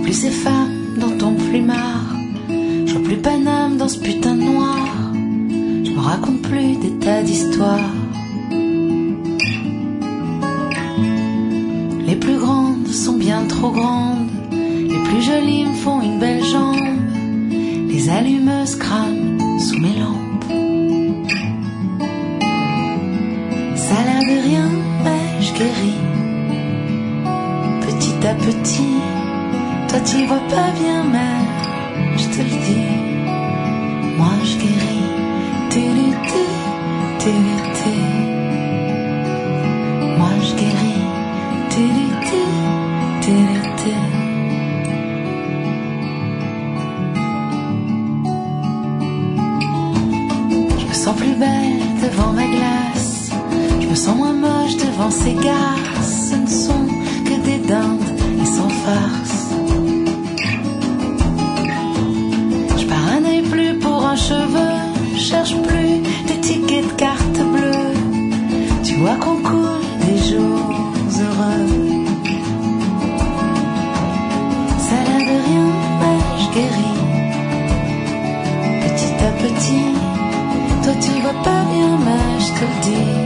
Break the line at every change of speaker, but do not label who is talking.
plus ces femmes dans ton plumard. Je vois plus Paname dans ce putain de noir. Je me raconte plus des tas d'histoires. Les plus grandes sont bien trop grandes. Les plus jolies me font une belle jambe. Les allumeuses crament sous mes lampes. Ça a l'air de rien, mais je guéris. Petit à petit, toi tu vois pas bien, mais je te le dis. Moi je guéris. Télété, télété. Moi je guéris. Télété, télété. Je me sens plus belle devant ma glace. Je me sens moins moche devant ces garces. Ce ne sont que des dindes et sans farce. Je pars un œil plus pour un cheveu. Je cherche plus de tickets de carte bleue. Tu vois qu'on coule des jours heureux. Ça a l'air de rien, mais je guéris. Petit à petit, toi tu vois pas bien, mais je te le dis.